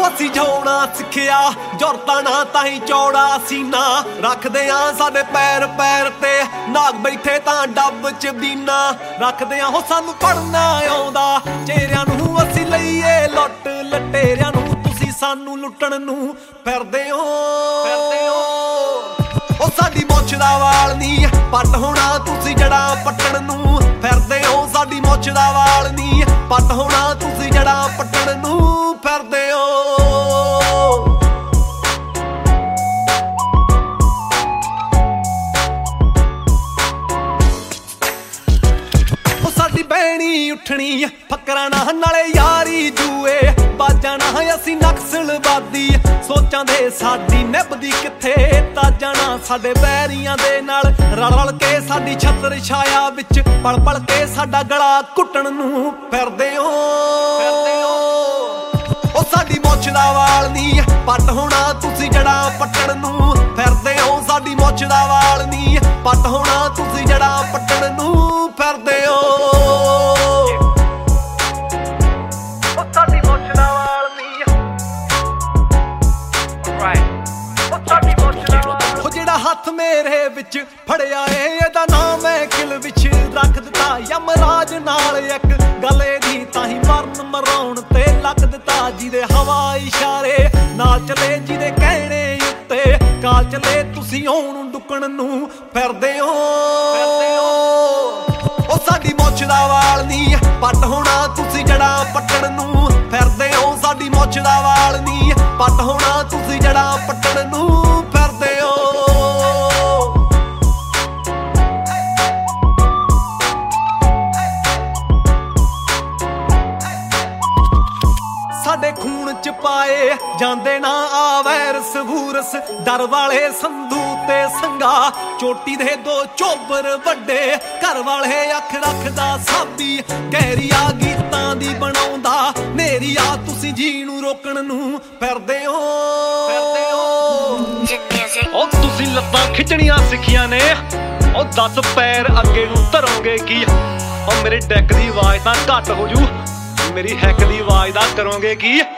ਅਸੀਂ ਜਿਉਣਾ ਸਿੱਖਿਆ ਜ਼ੁਰਤਾਂ ਨਾ ਤਾਹੀਂ ਚੌੜਾ ਸੀਨਾ ਰੱਖਦੇ ਆਂ ਸਾਡੇ ਪੈਰ ਪੈਰ ਤੇ ਨਾਗ ਬੈਠੇ ਤਾਂ ਡੱਬ ਚ ਬੀਨਾ ਰੱਖਦੇ ਆਂ ਹੋ ਸਾਨੂੰ ਪੜਨਾ ਆਉਂਦਾ ਚਿਹਰਿਆਂ ਨੂੰ ਅਸੀਂ ਲਈਏ ਲੁੱਟ ਲਟੇਰਿਆਂ ਨੂੰ ਤੁਸੀਂ ਸਾਨੂੰ ਲੁੱਟਣ ਨੂੰ ਫਿਰਦੇ ਹੋ ਉਹ ਸਾਡੀ ਮੁੱਛ ਦਾ ਵਾਲ ਨੀ ਪੱਟ ਹੋਣਾ ਤੁਸੀਂ ਜੜਾਂ ਪੱਟਣ ਨੂੰ ਫਿਰਦੇ ਹੋ ਸਾਡੀ ਮੁੱਛ ਦਾ ਵਾਲ ਨੀ ਪੱਟ ਹੋਣਾ ਤੁਸੀਂ ਜੜਾਂ ਪੱਟਣ ਨੂੰ ਫਿਰਦੇ ਹੋ ਸਾਡੀ ਬਹਿਣੀ ਉੱਠਣੀ ਫਕਰਾਂ ਨਾ ਨਾਲੇ ਯਾਰੀ ਜੂਏ ਬਾਜਾਂ ਨਾ ਅਸੀਂ ਨਕਸਲਵਾਦੀ ਸੋਚਾਂ ਦੇ ਸਾਡੀ ਨਿਭਦੀ ਕਿੱਥੇ ਤਾਂ ਜਾਣਾ ਸਾਡੇ ਬੈਰੀਆਂ ਦੇ ਨਾਲ ਰਲ ਰਲ ਕੇ ਸਾਡੀ ਛਤਰ ਛਾਇਆ ਵਿੱਚ ਪਲ ਪਲ ਕੇ ਸਾਡਾ ਗਲਾ ਘੁੱਟਣ ਨੂੰ ਫਿਰਦੇ ਹੋ ਉਹ ਸਾਡੀ ਮੁੱਛ ਦਾ ਵਾਲ ਨੀ ਪੱਟ ਹੋਣਾ ਤੁਸੀਂ ਜੜਾਂ ਪੱਟਣ ਨੂੰ ਫਿਰਦੇ ਹੋ ਸਾਡੀ ਮੁੱਛ ਦਾ ਵਾਲ ਨੀ ਪੱਟ ਹੋਣਾ ਤੁਸੀਂ ਜੜਾਂ ਪੱਟਣ ਨੂੰ ਫਿਰਦੇ ਹੋ ਹੱਥ ਮੇਰੇ ਵਿੱਚ ਫੜਿਆ ਏ ਇਹਦਾ ਨਾਮ ਹੈ ਕਿਲ ਵਿੱਚ ਰੱਖ ਦਿੱਤਾ ਯਮਰਾਜ ਨਾਲ ਇੱਕ ਗਲੇ ਦੀ ਤਾਹੀਂ ਮਰਨ ਮਰਾਉਣ ਤੇ ਲੱਗ ਦਿੱਤਾ ਜਿਹਦੇ ਹਵਾ ਇਸ਼ਾਰੇ ਨਾਲ ਚਲੇ ਜਿਹਦੇ ਕਹਿਣੇ ਉੱਤੇ ਕਾਲ ਚਲੇ ਤੁਸੀਂ ਆਉਣ ਡੁੱਕਣ ਨੂੰ ਫਿਰਦੇ ਹੋ ਉਹ ਸਾਡੀ ਮੁੱਛ ਦਾ ਵਾਲ ਨੀ ਪੱਟ ਹੋਣਾ ਤੁਸੀਂ ਜੜਾਂ ਪੱਟਣ ਨੂੰ ਫਿਰਦੇ ਹੋ ਸਾਡੀ ਮੁੱਛ ਦਾ ਵਾਲ ਨੀ ਪੱਟ ਹੋਣਾ ਤੁਸੀਂ ਜੜਾਂ ਪੱਟਣ ਨੂੰ ਫਿਰਦੇ ਹੋ ਸਾਡੇ ਖੂਨ ਚ ਪਾਏ ਜਾਂਦੇ ਨਾ ਆ ਵਾਇਰਸ ਵੂਰਸ ਡਰ ਵਾਲੇ ਸੰਧੂ ਤੇ ਸੰਗਾ ਚੋਟੀ ਦੇ ਦੋ ਚੋਬਰ ਵੱਡੇ ਘਰ ਵਾਲੇ ਅੱਖ ਰੱਖਦਾ ਸਾਬੀ ਗਹਿਰੀਆ ਗੀਤਾਂ ਦੀ ਬਣਾਉਂਦਾ ਮੇਰੀ ਆ ਤੁਸੀਂ ਜੀ ਨੂੰ ਰੋਕਣ ਨੂੰ ਫਿਰਦੇ ਹੋ ਉਹ ਤੁਸੀਂ ਲੱਤਾਂ ਖਿੱਚਣੀਆਂ ਸਿੱਖੀਆਂ ਨੇ ਉਹ 10 ਪੈਰ ਅੱਗੇ ਨੂੰ ਧਰੋਗੇ ਕੀ ਉਹ ਮੇਰੇ ਡੈਕ ਦੀ ਆਵਾਜ਼ ਤਾਂ ਘੱਟ ਹੋ ਜੂ ਮੇਰੀ ਹੈਕ ਦੀ ਆਵਾਜ਼ ਦਾ ਕਰੋਗੇ ਕੀ